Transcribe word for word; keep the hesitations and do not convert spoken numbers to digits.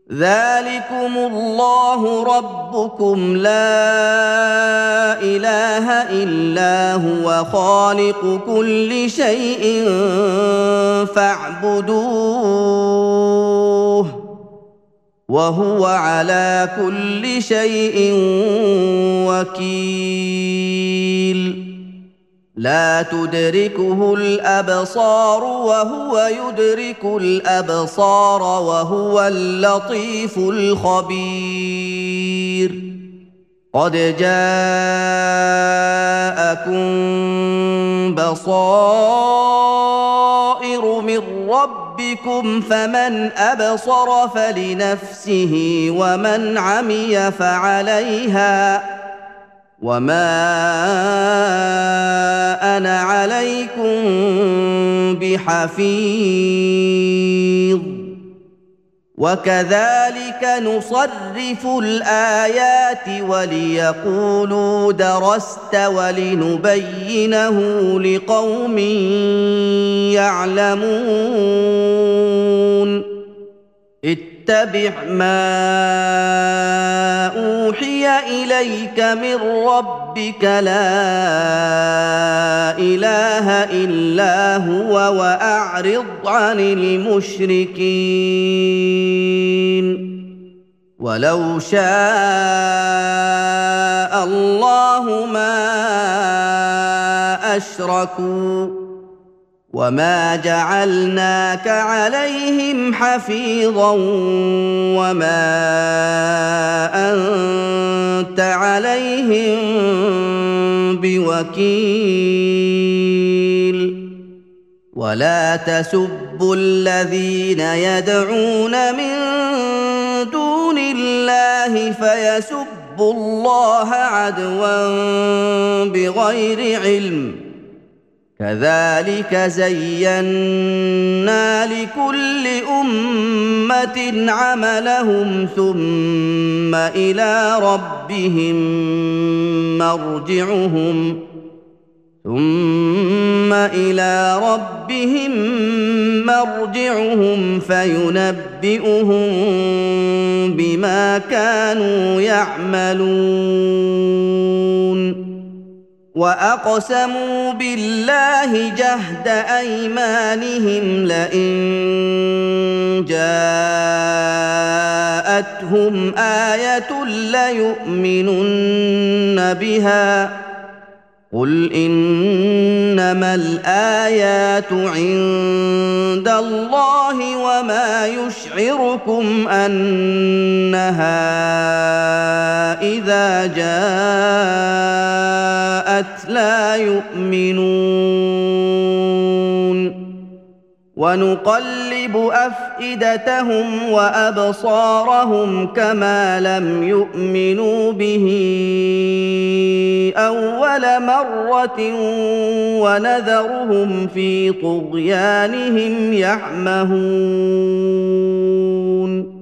ذلكم الله ربكم لا اله الا هو خالق كل شيء فاعبدوه وهو على كل شيء وكيل لا تدركه الابصار وهو يدرك الابصار وهو اللطيف الخبير قد جاءكم بصائر من ربكم فمن ابصر فلنفسه ومن عمي فعليها وما انا عليكم بحفيظ وكذلك نصرف الايات وليقولوا درست ولنبينه لقوم يعلمون اتبع ما اوحي اليك من ربك لا اله الا هو واعرض عن المشركين ولو شاء الله ما اشركوا وما جعلناك عليهم حفيظا وما انت عليهم بوكيل ولا تسبوا الذين يدعون من دون الله فيسبوا الله عدوا بغير علم كذلك زينا لكل امه عملهم ثم الى ربهم مرجعهم ثم الى ربهم مرجعهم فينبئهم بما كانوا يعملون واقسموا بالله جهد ايمانهم لئن جاءتهم ايه ليؤمنن بها قل انما الايات عند الله وما يشعركم انها اذا جاءت لا يؤمنون ونقلب افئدتهم وابصارهم كما لم يؤمنوا به اول مره ونذرهم في طغيانهم يعمهون